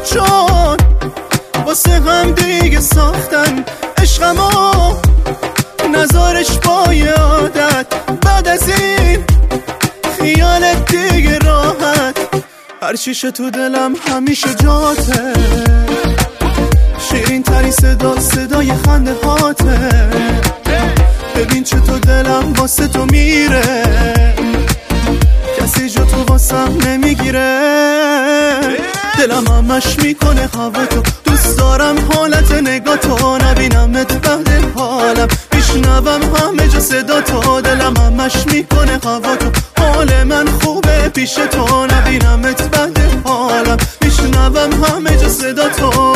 چون واسه هم دیگه ساختن عشقمو نظارش با یه عادت بعد از این خیالت دیگه راحت هر چیشه تو دلم همیشه جاته شیرین تری صدای خنده هاته ببین چطور دلم واسه تو میره کسی جا تو واسم نمیگیره دلم همش میکنه هوا تو دوست دارم حالت نگاه تو نبینمت بعد حالم میشنوم همه جا صدا تو دلم همش میکنه هوا تو حال من خوبه پیش تو نبینمت بعد حالم میشنوم همه جا صدا تو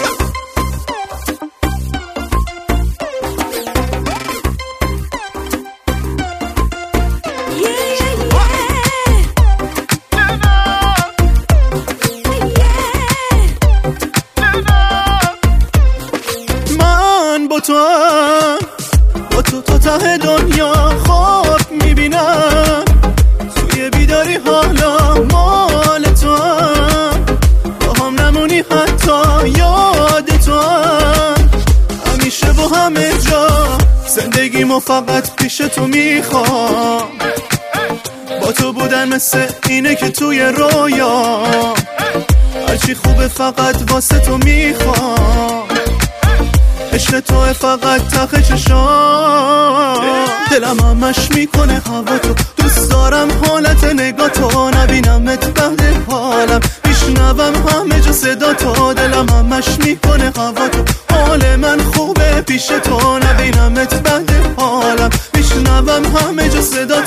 با تو تا ته دنیا خواب میبینم توی بیداری حالا مال تو هم با هم نمونی حتی یاد تو هم همیشه با همه جا زندگیمو فقط پیش تو میخوام با تو بودن مثل اینه که توی رویا هرچی خوبه فقط واسه تو میخوام عشق توه فقط ته چشام دلم همش میکنه هوا تو دوست دارم حالت نگاه تو نبینمت بعد حالم میشنوم همه جا صدا تو دلم همش میکنه هوا تو حال من خوبه پیش تو نبینمت بعد حالم میشنوم همه جا صدا